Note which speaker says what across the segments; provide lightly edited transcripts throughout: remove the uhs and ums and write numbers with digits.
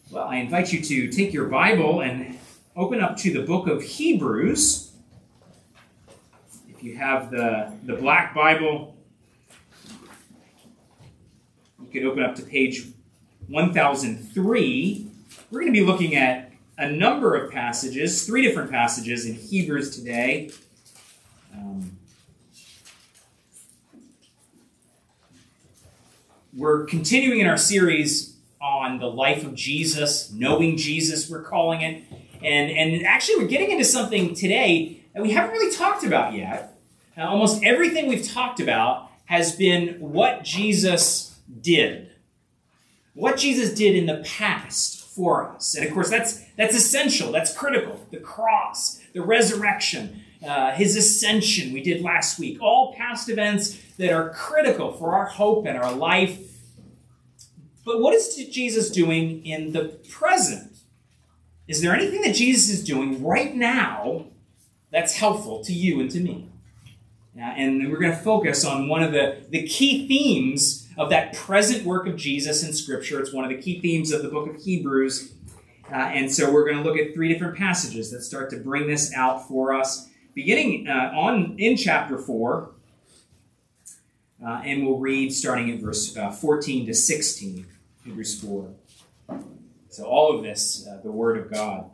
Speaker 1: Well, I invite you to take your Bible and open up to the book of Hebrews. If you have the black Bible, you can open up to page 1003. We're going to be looking at a number of passages, 3 different passages in Hebrews today. We're continuing in our series on the life of Jesus, knowing Jesus, we're calling it. And actually, we're getting into something today that we haven't really talked about yet. Almost everything we've talked about has been what Jesus did. What Jesus did in the past for us. And of course, that's essential. That's critical. The cross, the resurrection, his ascension we did last week. All past events that are critical for our hope and our life. But what is Jesus doing in the present? Is there anything that Jesus is doing right now that's helpful to you and to me? And we're going to focus on one of the key themes of that present work of Jesus in Scripture. It's one of the key themes of the book of Hebrews. And so we're going to look at 3 different passages that start to bring this out for us, beginning in chapter 4. And we'll read starting at verse 14 to 16, Hebrews 4. So all of this, the Word of God.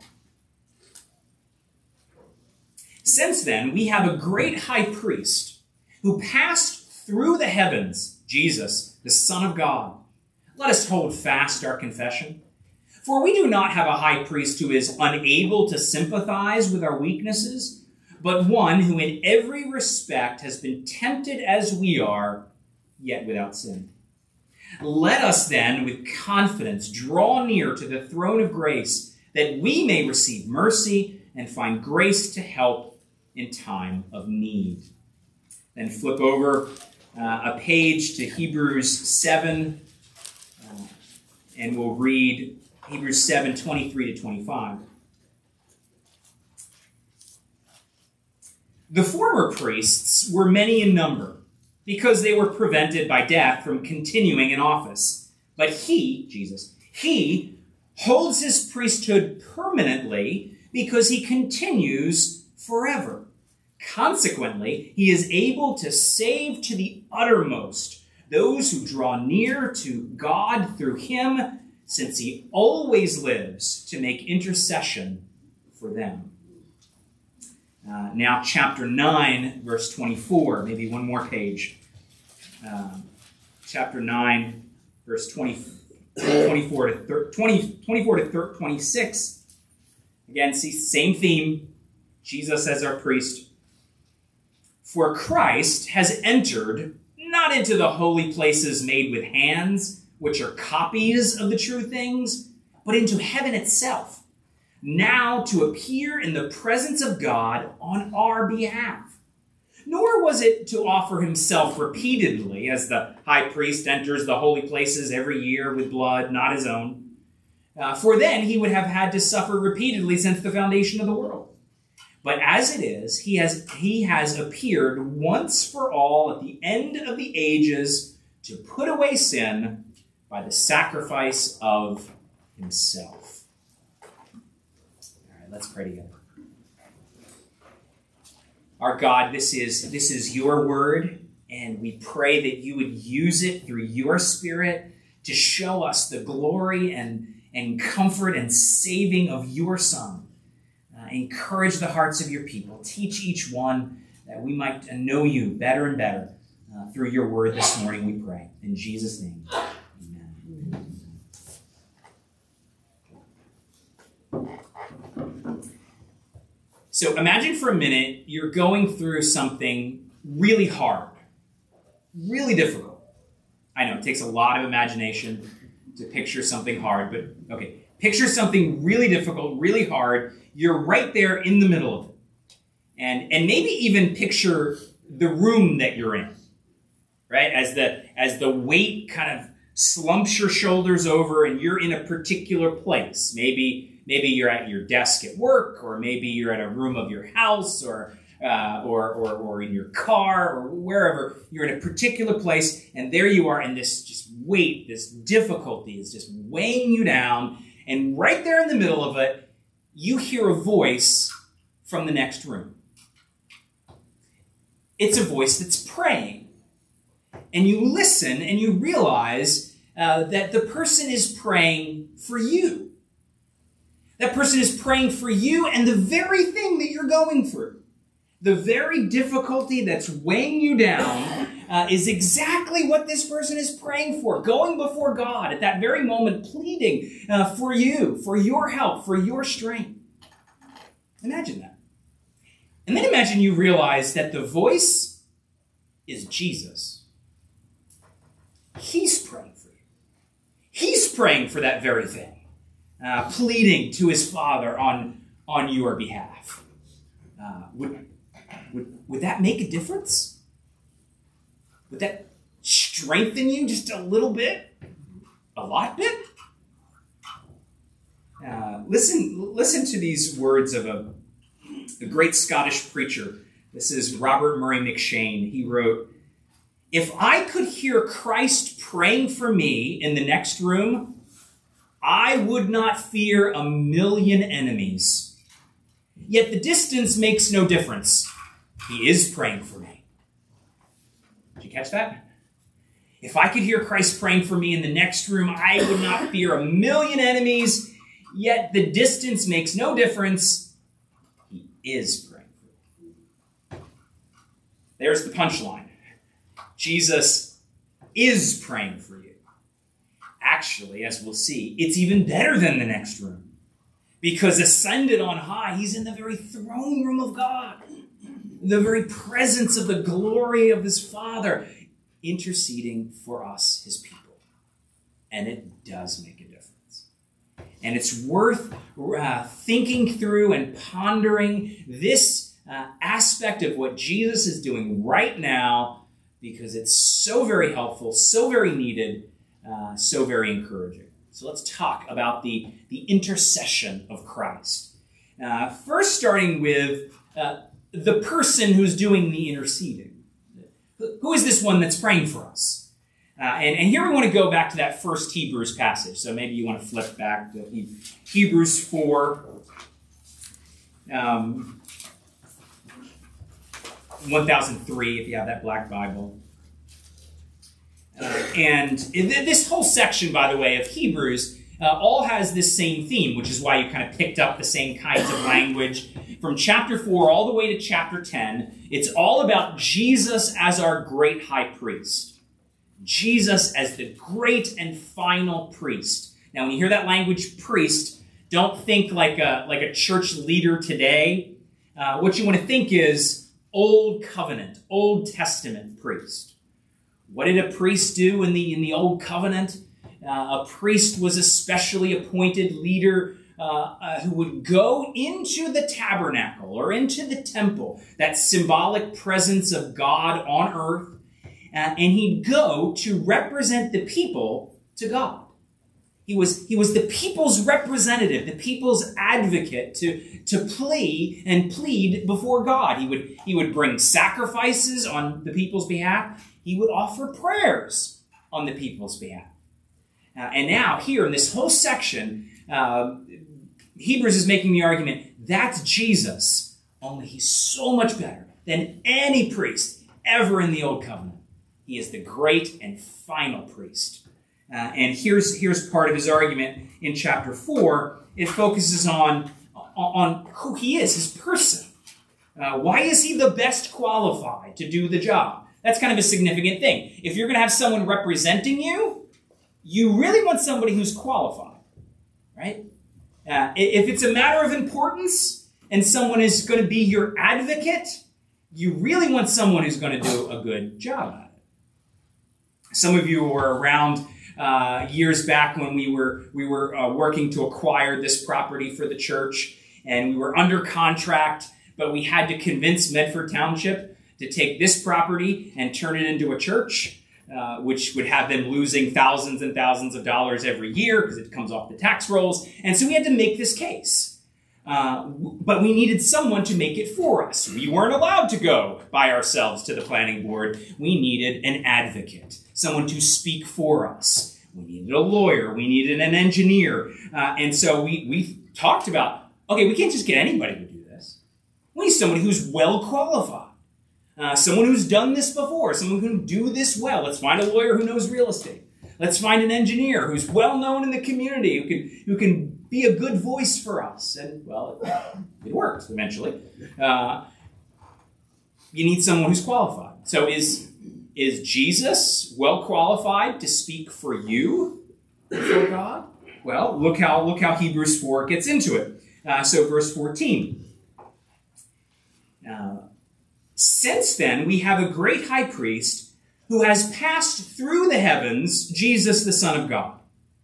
Speaker 1: Since then, we have a great high priest who passed through the heavens, Jesus, the Son of God. Let us hold fast our confession. For we do not have a high priest who is unable to sympathize with our weaknesses, but one who in every respect has been tempted as we are, yet without sin. Let us then with confidence draw near to the throne of grace, that we may receive mercy and find grace to help in time of need. Then flip over a page to Hebrews 7, and we'll read Hebrews 7, 23 to 25. The former priests were many in number, because they were prevented by death from continuing in office. But he, Jesus, he holds his priesthood permanently because he continues forever. Consequently, he is able to save to the uttermost those who draw near to God through him, since he always lives to make intercession for them. Now, chapter 9, verse 24, maybe one more page. Chapter 9, verse 24 to 26. Again, see, same theme. Jesus as our priest. For Christ has entered not into the holy places made with hands, which are copies of the true things, but into heaven itself, now to appear in the presence of God on our behalf. Nor was it to offer himself repeatedly, as the high priest enters the holy places every year with blood, not his own. For then he would have had to suffer repeatedly since the foundation of the world. But as it is, he has appeared once for all at the end of the ages to put away sin by the sacrifice of himself. All right, let's pray together. Our God, this is your word, and we pray that you would use it through your Spirit to show us the glory and comfort and saving of your Son. Encourage the hearts of your people. Teach each one that we might know you better and better through your word this morning, we pray. In Jesus' name, amen. So imagine for a minute you're going through something really hard, really difficult. I know it takes a lot of imagination to picture something hard, but okay. Picture something really difficult, really hard. You're right there in the middle of it. And maybe even picture the room that you're in, right? As the weight kind of slumps your shoulders over and you're in a particular place. Maybe you're at your desk at work, or maybe you're at a room of your house, or in your car, or wherever. You're in a particular place, and there you are, and this just weight, this difficulty is just weighing you down. And right there in the middle of it, you hear a voice from the next room. It's a voice that's praying. And you listen and you realize that the person is praying for you. That person is praying for you and the very thing that you're going through. The very difficulty that's weighing you down is exactly what this person is praying for, going before God at that very moment, pleading for you, for your help, for your strength. Imagine that. And then imagine you realize that the voice is Jesus. He's praying for you. He's praying for that very thing. Pleading to his Father on your behalf. Would that make a difference? Would that strengthen you just a little bit? A lot bit? Listen to these words of a great Scottish preacher. This is Robert Murray McCheyne. He wrote, "If I could hear Christ praying for me in the next room, I would not fear 1,000,000 enemies. Yet the distance makes no difference. He is praying for me." Did you catch that? If I could hear Christ praying for me in the next room, I would not fear 1,000,000 enemies. Yet the distance makes no difference. He is praying for me. There's the punchline. Jesus is praying for you. Actually, as we'll see, it's even better than the next room. Because ascended on high, he's in the very throne room of God. The very presence of the glory of his Father, interceding for us, his people. And it does make a difference. And it's worth thinking through and pondering this aspect of what Jesus is doing right now, because it's so very helpful, so very needed, so very encouraging. So let's talk about the intercession of Christ. First, starting with the person who's doing the interceding. Who is this one that's praying for us? And here we want to go back to that first Hebrews passage. So maybe you want to flip back to Hebrews 4, 1003, if you have that black Bible. And this whole section, by the way, of Hebrews all has this same theme, which is why you kind of picked up the same kinds of language. From chapter 4 all the way to chapter 10, it's all about Jesus as our great high priest. Jesus as the great and final priest. Now, when you hear that language, priest, don't think like a church leader today. What you want to think is Old Covenant, Old Testament priest. What did a priest do in the Old Covenant? A priest was a specially appointed leader who would go into the tabernacle or into the temple, that symbolic presence of God on earth, and he'd go to represent the people to God. He was the people's representative, the people's advocate to plead before God. He would bring sacrifices on the people's behalf. He would offer prayers on the people's behalf. And now, here in this whole section, Hebrews is making the argument, that's Jesus, only he's so much better than any priest ever in the Old Covenant. He is the great and final priest. And here's part of his argument in chapter 4. It focuses on who he is, his person. Why is he the best qualified to do the job? That's kind of a significant thing. If you're going to have someone representing you, you really want somebody who's qualified, right? If it's a matter of importance and someone is going to be your advocate, you really want someone who's going to do a good job at it. Some of you were around years back when we were working to acquire this property for the church, and we were under contract, but we had to convince Medford Township to take this property and turn it into a church, which would have them losing thousands and thousands of dollars every year because it comes off the tax rolls. And so we had to make this case. But we needed someone to make it for us. We weren't allowed to go by ourselves to the planning board. We needed an advocate, someone to speak for us. We needed a lawyer. We needed an engineer. And so we talked about, okay, we can't just get anybody to do this. We need somebody who's well qualified. Someone who's done this before. Someone who can do this well. Let's find a lawyer who knows real estate. Let's find an engineer who's well known in the community, who can be a good voice for us. And, well, it worked eventually. You need someone who's qualified. So is Jesus well qualified to speak for you before God? Well, look how Hebrews 4 gets into it. So verse 14. Since then, we have a great high priest who has passed through the heavens, Jesus, the Son of God.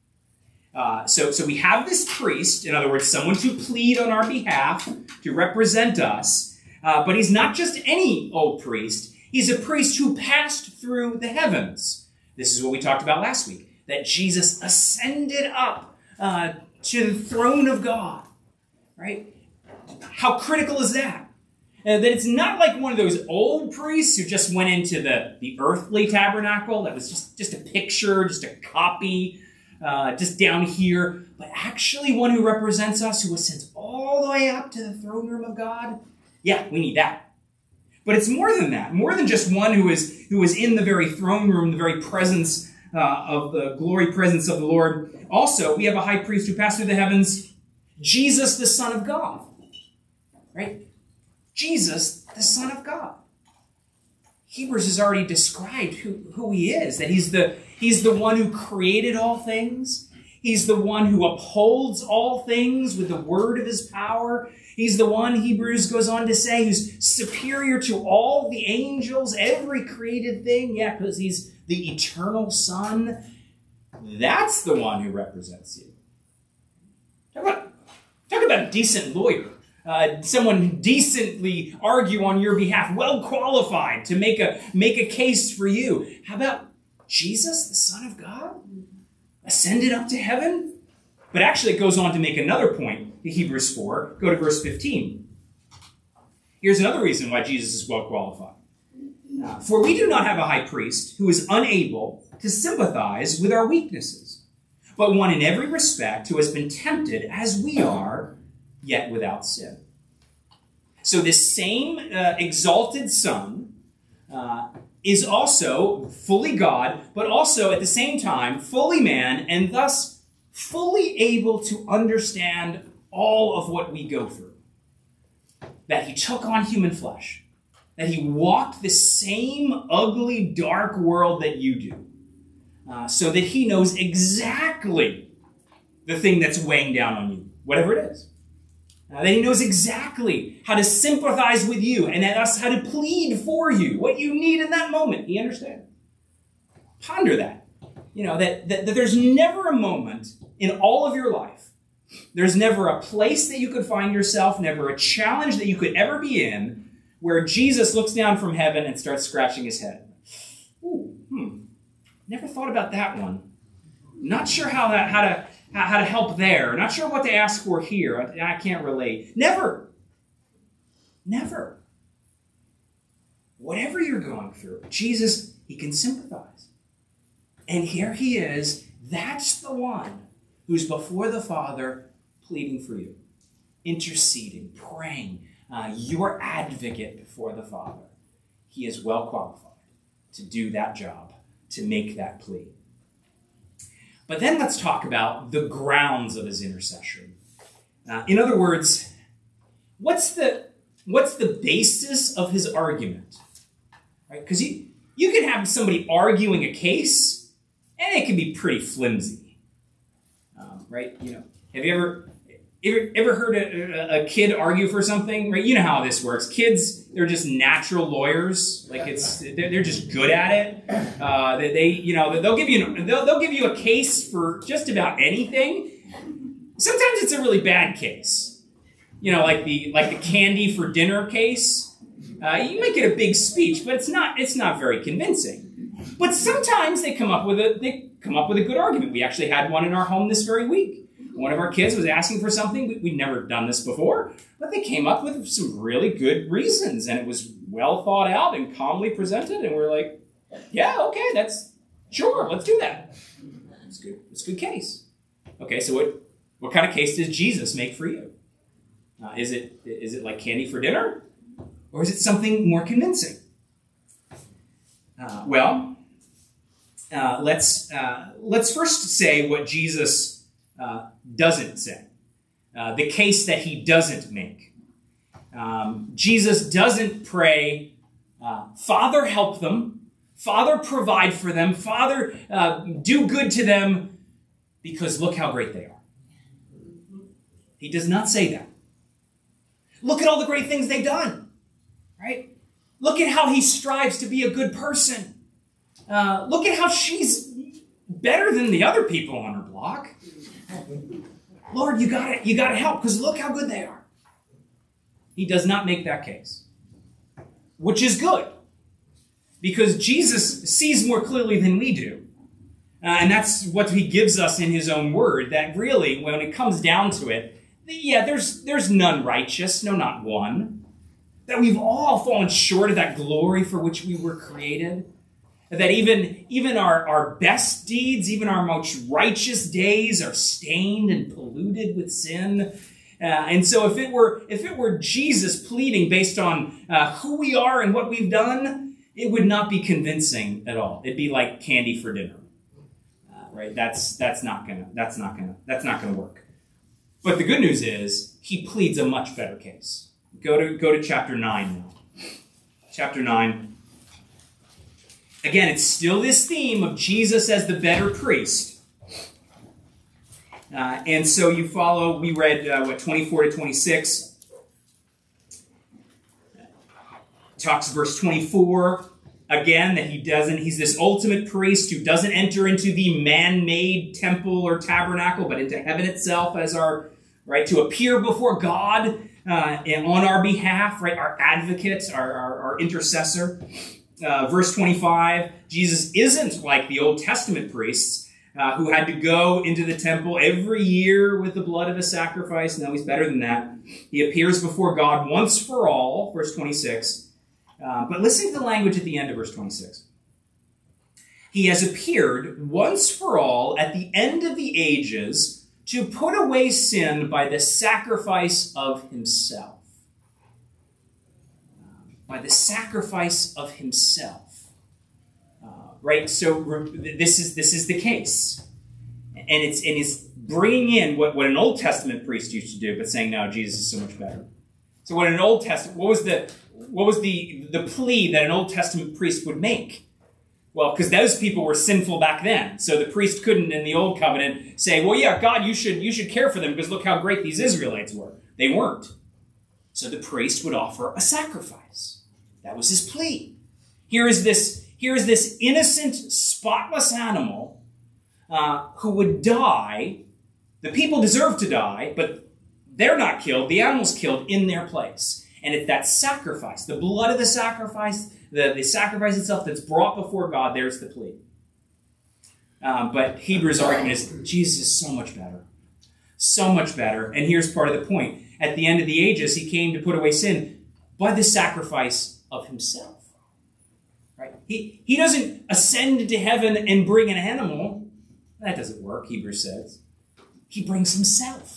Speaker 1: So we have this priest, in other words, someone to plead on our behalf, to represent us. But he's not just any old priest. He's a priest who passed through the heavens. This is what we talked about last week, that Jesus ascended up to the throne of God. Right? How critical is that? That it's not like one of those old priests who just went into the earthly tabernacle that was just a picture, just a copy, just down here, but actually one who represents us, who ascends all the way up to the throne room of God. Yeah, we need that. But it's more than that, more than just one who is in the very throne room, the very presence of the glory presence of the Lord. Also, we have a high priest who passed through the heavens, Jesus, the Son of God. Right? Jesus, the Son of God. Hebrews has already described who he is, that he's the one who created all things. He's the one who upholds all things with the word of his power. He's the one, Hebrews goes on to say, who's superior to all the angels, every created thing. Yeah, because he's the eternal Son. That's the one who represents you. Talk about a decent lawyer. Someone decently argue on your behalf, well qualified to make a case for you. How about Jesus, the Son of God, ascended up to heaven? But actually it goes on to make another point in Hebrews 4. Go to verse 15. Here's another reason why Jesus is well qualified. For we do not have a high priest who is unable to sympathize with our weaknesses, but one in every respect who has been tempted as we are, yet without sin. So this same exalted Son is also fully God, but also at the same time fully man, and thus fully able to understand all of what we go through. That he took on human flesh. That he walked the same ugly, dark world that you do. So that he knows exactly the thing that's weighing down on you, whatever it is. That he knows exactly how to sympathize with you and thus how to plead for you, what you need in that moment. He understands. Ponder that. You know, that there's never a moment in all of your life, there's never a place that you could find yourself, never a challenge that you could ever be in, where Jesus looks down from heaven and starts scratching his head. Ooh, never thought about that one. Not sure how to help there. Not sure what to ask for here. I can't relate. Never. Whatever you're going through, Jesus, he can sympathize. And here he is. That's the one who's before the Father pleading for you, interceding, praying, your advocate before the Father. He is well qualified to do that job, to make that plea. But then let's talk about the grounds of his intercession. In other words, what's the basis of his argument? Right? Because you can have somebody arguing a case, and it can be pretty flimsy. Right? You know, have you ever heard a kid argue for something? Right? You know how this works. Kids, they're just natural lawyers. Like they're just good at it. They'll give you a case for just about anything. Sometimes it's a really bad case. You know, like the candy for dinner case. You might get a big speech, but it's not very convincing. But sometimes they come up with a good argument. We actually had one in our home this very week. One of our kids was asking for something. We'd never done this before, but they came up with some really good reasons, and it was well thought out and calmly presented, and we're like, yeah, okay, sure, let's do that. good. It's a good case. Okay, so what kind of case does Jesus make for you? Is it like candy for dinner? Or is it something more convincing? Let's first say what Jesus doesn't say. The case that he doesn't make. Jesus doesn't pray, Father, help them. Father, provide for them. Father, do good to them because look how great they are. He does not say that. Look at all the great things they've done, right? Look at how he strives to be a good person. Look at how she's better than the other people on her block. Lord, you gotta help because look how good they are. He does not make that case, which is good because Jesus sees more clearly than we do. And that's what he gives us in his own word, that really, when it comes down to it, yeah, there's none righteous, no, not one. That we've all fallen short of that glory for which we were created. That even our best deeds, even our most righteous days are stained and polluted with sin. And so if it were Jesus pleading based on who we are and what we've done, it would not be convincing at all. It'd be like candy for dinner. Right? That's not gonna work. But the good news is he pleads a much better case. Go to chapter 9 now. Chapter 9. Again, it's still this theme of Jesus as the better priest. And so you follow, we read 24 to 26. Talks verse 24. Again, that he's this ultimate priest who doesn't enter into the man-made temple or tabernacle, but into heaven itself as right, to appear before God and on our behalf, right, our advocate, our intercessor. Verse 25, Jesus isn't like the Old Testament priests who had to go into the temple every year with the blood of a sacrifice. No, he's better than that. He appears before God once for all, verse 26. But listen to the language at the end of verse 26. He has appeared once for all at the end of the ages to put away sin by the sacrifice of himself. By the sacrifice of himself. Right? So this is the case. And it's bringing in what an Old Testament priest used to do, but saying, no, Jesus is so much better. So what an Old Testament, what was the plea that an Old Testament priest would make? Well, because those people were sinful back then. So the priest couldn't, in the Old Covenant, say, well, yeah, God, you should care for them because look how great these Israelites were. They weren't. So the priest would offer a sacrifice. That was his plea. Here is this innocent, spotless animal who would die. The people deserve to die, but they're not killed. The animal's killed in their place. And it's that sacrifice, the blood of the sacrifice, the sacrifice itself that's brought before God, there's the plea. But Hebrews' argument is Jesus is so much better. So much better. And here's part of the point. At the end of the ages, he came to put away sin by the sacrifice of himself. Right? He doesn't ascend to heaven and bring an animal. That doesn't work, Hebrews says. He brings himself.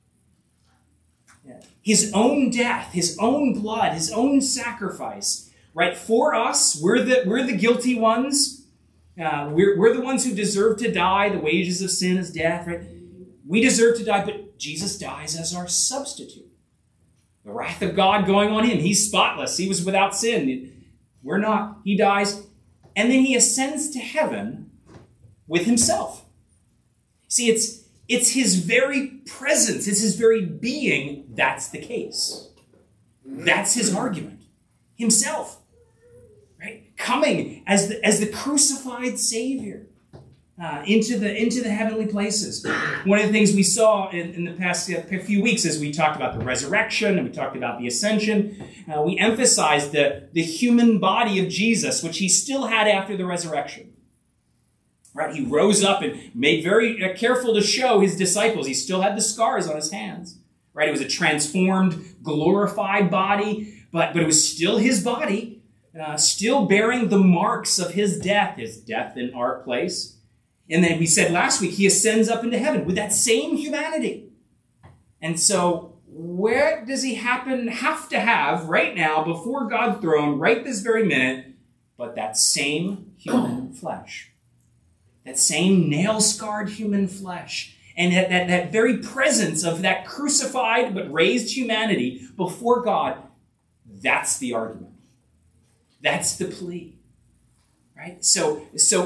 Speaker 1: His own death, his own blood, his own sacrifice, right? For us, we're the guilty ones. We're the ones who deserve to die. The wages of sin is death, right? We deserve to die, but Jesus dies as our substitute. The wrath of God going on him. He's spotless. He was without sin. We're not. He dies. And then he ascends to heaven with himself. See, it's his very presence, it's his very being, that's the case. That's his argument. Himself. Right? Coming as the crucified Savior into the heavenly places. One of the things we saw in the past few weeks as we talked about the resurrection and we talked about the ascension, we emphasized the human body of Jesus, which he still had after the resurrection. Right? He rose up and made very careful to show his disciples. He still had the scars on his hands. Right? It was a transformed, glorified body, but it was still his body, still bearing the marks of his death in our place. And then we said last week, he ascends up into heaven with that same humanity. And so where does he have to have right now before God's throne, right this very minute, but that same human flesh? That same nail-scarred human flesh. And that very presence of that crucified but raised humanity before God, that's the argument. That's the plea. Right? So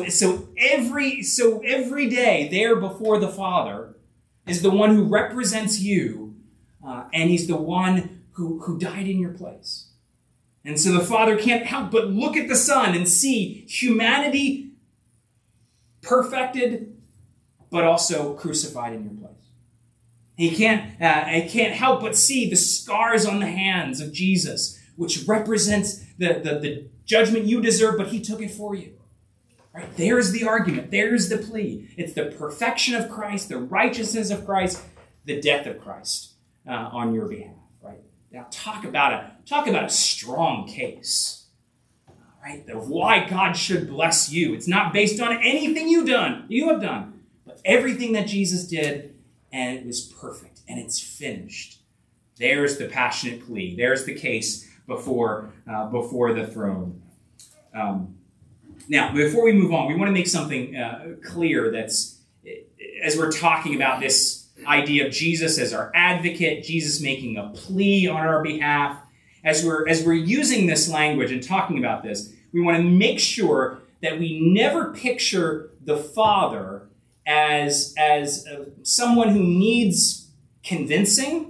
Speaker 1: every day there before the Father is the one who represents you, and he's the one who died in your place. And so the Father can't help but look at the Son and see humanity perfected, but also crucified in your place. He can't help but see the scars on the hands of Jesus, which represents the judgment you deserve, but he took it for you. Right? There's the argument. There's the plea. It's the perfection of Christ, the righteousness of Christ, the death of Christ on your behalf. Right? Now talk about a strong case. Right? Of why God should bless you. It's not based on anything you have done, but everything that Jesus did, and it was perfect, and it's finished. There's the passionate plea. There's the case before the throne. Now, before we move on, we want to make something clear that's, as we're talking about this idea of Jesus as our advocate, Jesus making a plea on our behalf, as we're using this language and talking about this, we want to make sure that we never picture the Father as someone who needs convincing.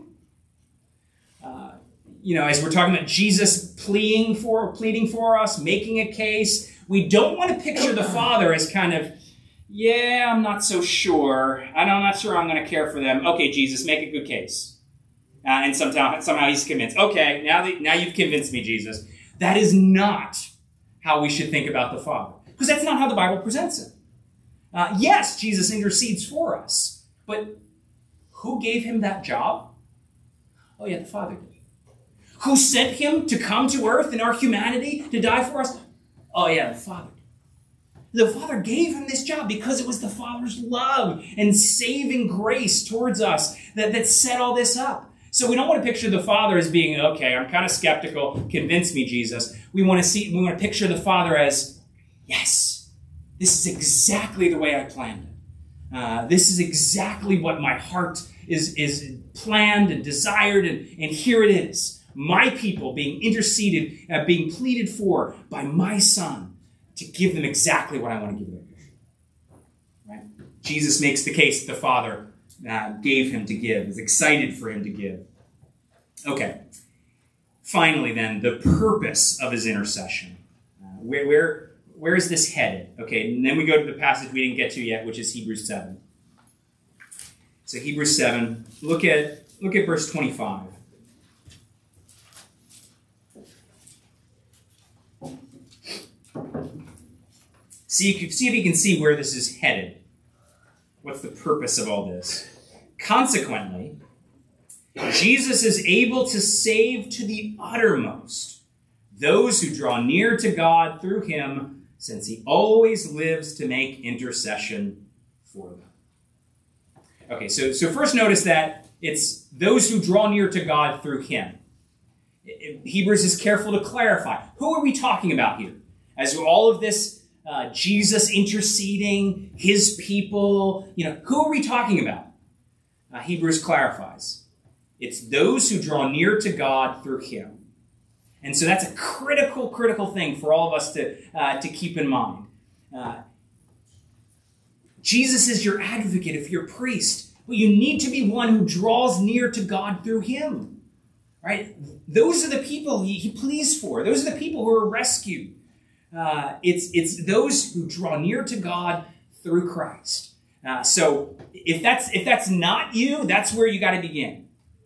Speaker 1: As we're talking about Jesus pleading for us, making a case, we don't want to picture the Father as kind of, I'm not so sure. I'm not sure I'm going to care for them. Okay, Jesus, make a good case. And somehow he's convinced. Okay, now you've convinced me, Jesus. That is not how we should think about the Father. Because that's not how the Bible presents him. Yes, Jesus intercedes for us. But who gave him that job? Oh yeah, the Father did. Who sent him to come to earth in our humanity to die for us? Oh yeah, the Father did. The Father gave him this job because it was the Father's love and saving grace towards us that set all this up. So we don't want to picture the Father as being, okay, I'm kind of skeptical, convince me, Jesus. We want to picture the Father as, yes, this is exactly the way I planned it. This is exactly what my heart is planned and desired, and here it is. My people being interceded, being pleaded for by my Son to give them exactly what I want to give them. Right? Jesus makes the case that the Father gave him to give, is excited for him to give. Okay. Finally, then, the purpose of his intercession. Where is this headed? Okay, and then we go to the passage we didn't get to yet, which is Hebrews 7. So Hebrews 7, look at verse 25. See if you can see where this is headed. What's the purpose of all this? Consequently, Jesus is able to save to the uttermost those who draw near to God through him, since he always lives to make intercession for them. Okay, so first notice that it's those who draw near to God through him. Hebrews is careful to clarify. Who are we talking about here? As all of this Jesus interceding, his people, who are we talking about? Hebrews clarifies. It's those who draw near to God through him. And so that's a critical thing for all of us to keep in mind. Jesus is your advocate if you're a priest. But you need to be one who draws near to God through him. Right? Those are the people he pleads for. Those are the people who are rescued. It's those who draw near to God through Christ. So if that's not you, that's where you got to begin.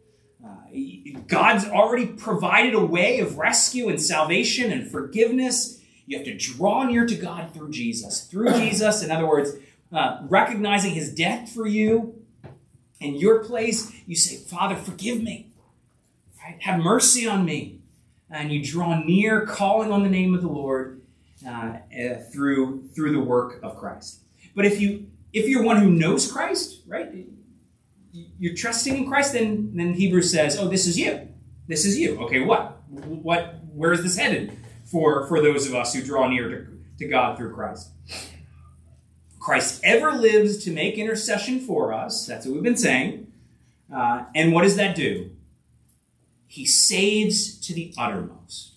Speaker 1: God's already provided a way of rescue and salvation and forgiveness. You have to draw near to God through Jesus. Through Jesus, in other words, recognizing his death for you in your place, you say, Father, forgive me. Right? Have mercy on me. And you draw near, calling on the name of the Lord through the work of Christ. But if you if you're one who knows Christ, right? You're trusting in Christ, then Hebrews says, oh, this is you. This is you. Okay, where is this headed for those of us who draw near to God through Christ? Christ ever lives to make intercession for us. That's what we've been saying. And what does that do? He saves to the uttermost.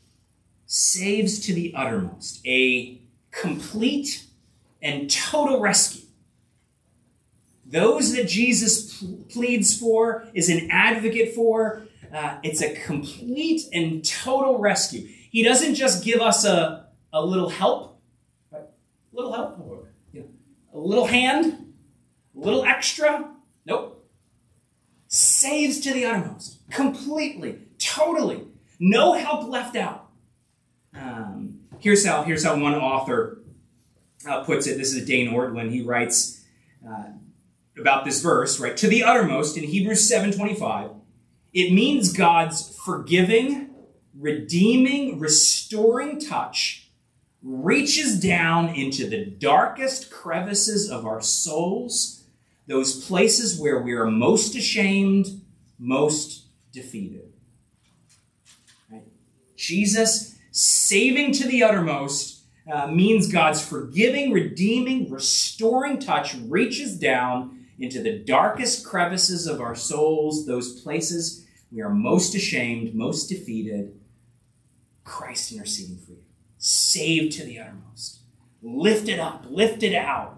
Speaker 1: Saves to the uttermost. A complete and total rescue. Those that Jesus pleads for, is an advocate for, it's a complete and total rescue. He doesn't just give us a little help, right? A little help, a little hand, a little extra. Nope. Saves to the uttermost, completely, totally, no help left out. Here's how one author puts it. This is Dane Ortlund. He writes about this verse, right? To the uttermost in Hebrews 7:25, it means God's forgiving, redeeming, restoring touch reaches down into the darkest crevices of our souls, those places where we are most ashamed, most defeated. Right? Jesus saving to the uttermost means God's forgiving, redeeming, restoring touch reaches down into the darkest crevices of our souls, those places we are most ashamed, most defeated. Christ interceding for you. Saved to the uttermost. Lifted up, lifted out.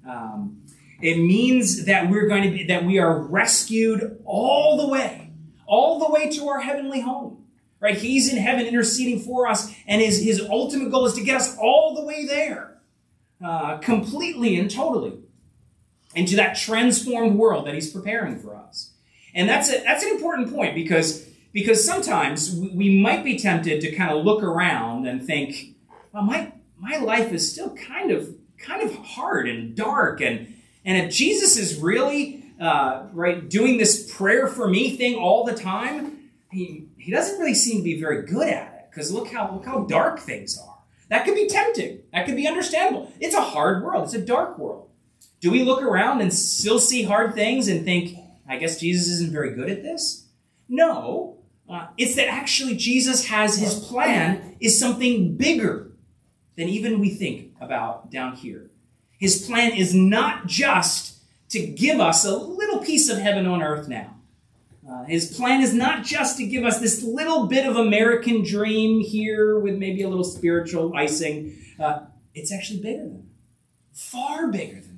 Speaker 1: It means that we are rescued all the way to our heavenly home. Right? He's in heaven interceding for us, and his ultimate goal is to get us all the way there. Completely and totally. Into that transformed world that he's preparing for us. And that's an important point because sometimes we might be tempted to kind of look around and think, well, my life is still kind of hard and dark, and if Jesus is really doing this prayer for me thing all the time, he doesn't really seem to be very good at it, because look how dark things are. That could be tempting. That could be understandable. It's a hard world. It's a dark world. Do we look around and still see hard things and think, I guess Jesus isn't very good at this? No. It's that actually Jesus has his plan is something bigger than even we think about down here. His plan is not just to give us a little piece of heaven on earth now. His plan is not just to give us this little bit of American dream here with maybe a little spiritual icing. It's actually bigger than that. Far bigger than that.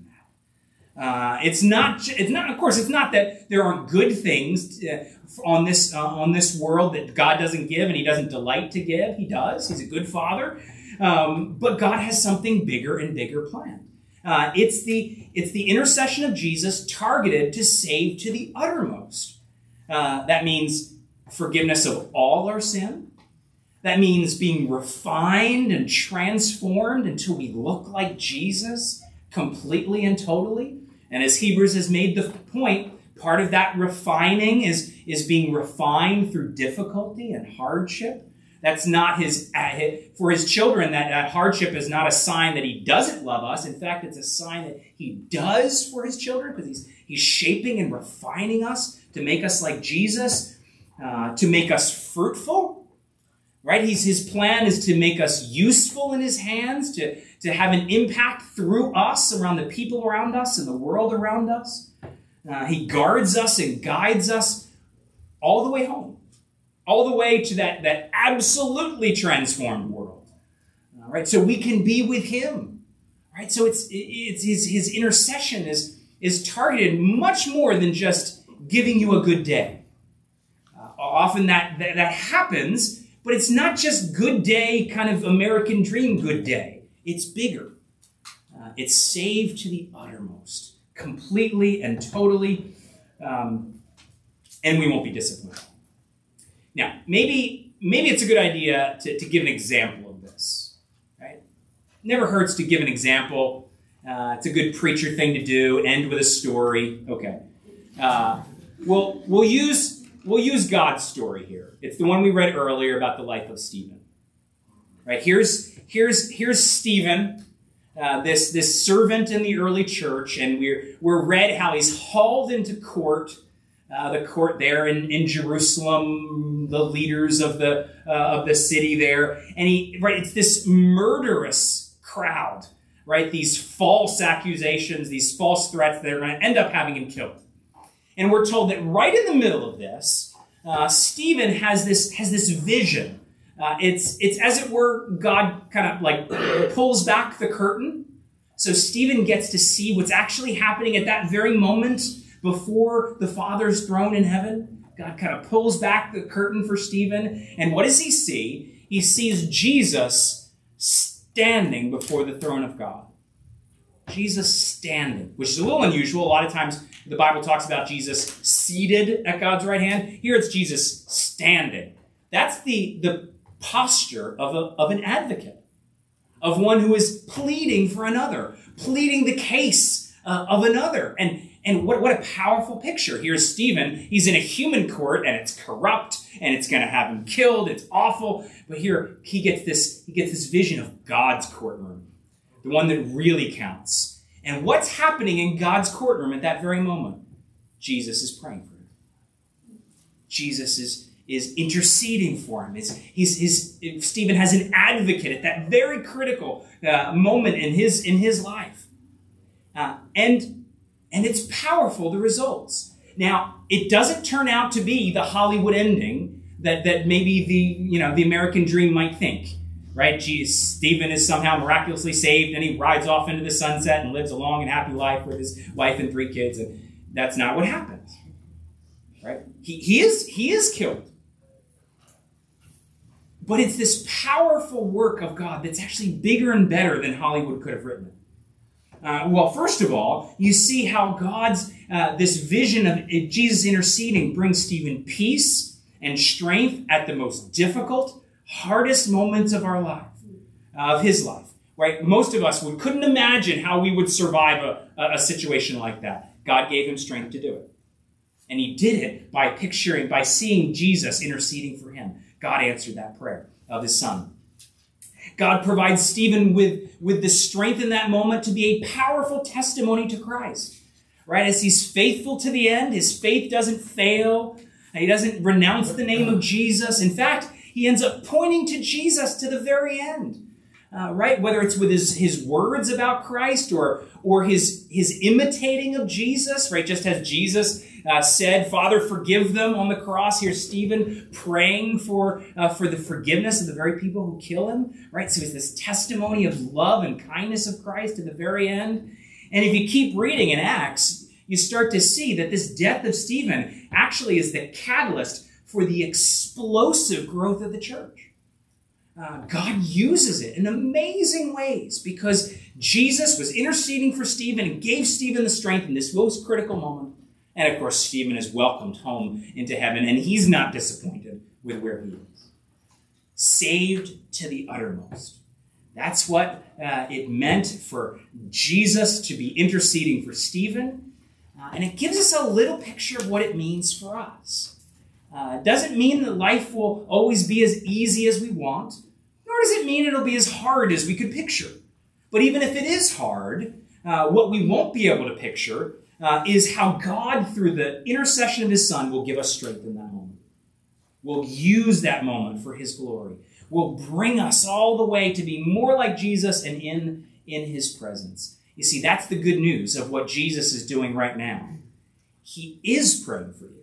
Speaker 1: It's not, of course, it's not that there aren't good things on this world that God doesn't give and he doesn't delight to give. He does. He's a good father. But God has something bigger and bigger planned. It's the intercession of Jesus targeted to save to the uttermost. That means forgiveness of all our sin. That means being refined and transformed until we look like Jesus completely and totally. And as Hebrews has made the point, part of that refining is being refined through difficulty and hardship. That's not for his children, that hardship is not a sign that he doesn't love us. In fact, it's a sign that he does for his children, because he's shaping and refining us to make us like Jesus, to make us fruitful. Right? His plan is to make us useful in his hands, to have an impact through us, around the people around us and the world around us. He guards us and guides us all the way home. All the way to that absolutely transformed world. Right? So we can be with him. Right? So it's his intercession is targeted much more than just giving you a good day. Often that happens, but it's not just good day, kind of American dream good day. It's bigger. It's saved to the uttermost, completely and totally, and we won't be disappointed. Now, maybe it's a good idea to give an example of this, right? Never hurts to give an example. It's a good preacher thing to do. End with a story. Okay. We'll use God's story here. It's the one we read earlier about the life of Stephen. Right? Here's Stephen. this servant in the early church, and we're read how he's hauled into court, the court there in Jerusalem, the leaders of the city there, and it's this murderous crowd, right? These false accusations, these false threats that are going to end up having him killed. And we're told that right in the middle of this, Stephen has this vision. It's as it were, God kind of like pulls back the curtain. So Stephen gets to see what's actually happening at that very moment before the Father's throne in heaven. God kind of pulls back the curtain for Stephen. And what does he see? He sees Jesus standing before the throne of God. Jesus standing, which is a little unusual. A lot of times the Bible talks about Jesus seated at God's right hand. Here it's Jesus standing. That's the posture of an advocate, of one who is pleading for another, pleading the case of another. And what a powerful picture. Here's Stephen. He's in a human court, and it's corrupt, and it's going to have him killed. It's awful. But here he gets this vision of God's courtroom, the one that really counts. And what's happening in God's courtroom at that very moment? Jesus is praying for him. Jesus is interceding for him. Stephen has an advocate at that very critical moment in his life. And it's powerful, the results. Now, it doesn't turn out to be the Hollywood ending that maybe the American dream might think. Right? Stephen is somehow miraculously saved, and he rides off into the sunset and lives a long and happy life with his wife and 3 kids. And that's not what happens. Right? He is killed. But it's this powerful work of God that's actually bigger and better than Hollywood could have written it. Well, first of all, you see how God's this vision of Jesus interceding brings Stephen peace and strength at the most difficult, hardest moments of our life, of his life, right? Most of us couldn't imagine how we would survive a situation like that. God gave him strength to do it. And he did it by seeing Jesus interceding for him. God answered that prayer of his son. God provides Stephen with the strength in that moment to be a powerful testimony to Christ, right? As he's faithful to the end, his faith doesn't fail. He doesn't renounce the name of Jesus. In fact, he ends up pointing to Jesus to the very end, right? Whether it's with his words about Christ or his imitating of Jesus, right? Just as Jesus said, "Father, forgive them" on the cross. Here's Stephen praying for the forgiveness of the very people who kill him, right? So it's this testimony of love and kindness of Christ to the very end. And if you keep reading in Acts, you start to see that this death of Stephen actually is the catalyst for the explosive growth of the church. God uses it in amazing ways because Jesus was interceding for Stephen and gave Stephen the strength in this most critical moment. And of course, Stephen is welcomed home into heaven, and he's not disappointed with where he is. Saved to the uttermost. That's what it meant for Jesus to be interceding for Stephen. And it gives us a little picture of what it means for us. It doesn't mean that life will always be as easy as we want, nor does it mean it'll be as hard as we could picture. But even if it is hard, what we won't be able to picture is how God, through the intercession of his Son, will give us strength in that moment. Will use that moment for his glory. Will bring us all the way to be more like Jesus and in his presence. You see, that's the good news of what Jesus is doing right now. He is praying for you.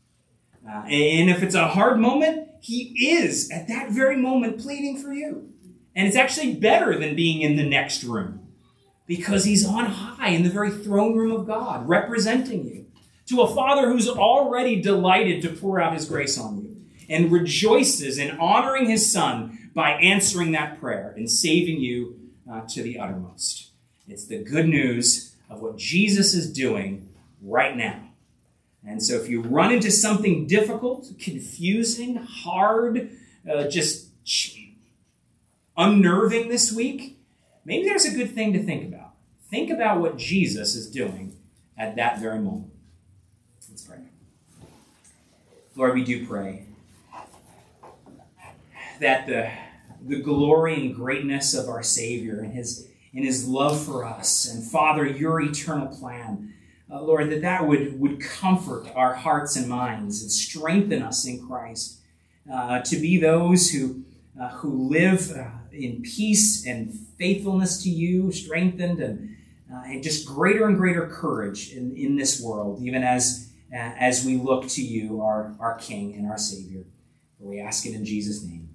Speaker 1: And if it's a hard moment, he is, at that very moment, pleading for you. And it's actually better than being in the next room, because he's on high in the very throne room of God, representing you to a Father who's already delighted to pour out his grace on you and rejoices in honoring his Son by answering that prayer and saving you to the uttermost. It's the good news of what Jesus is doing right now. And so if you run into something difficult, confusing, hard, just unnerving this week, maybe there's a good thing to think about. Think about what Jesus is doing at that very moment. Let's pray. Lord, we do pray that the glory and greatness of our Savior and in his love for us. And Father, your eternal plan, Lord, that would comfort our hearts and minds and strengthen us in Christ to be those who live in peace and faithfulness to you, strengthened and just greater and greater courage in this world, even as we look to you, our King and our Savior. We ask it in Jesus' name.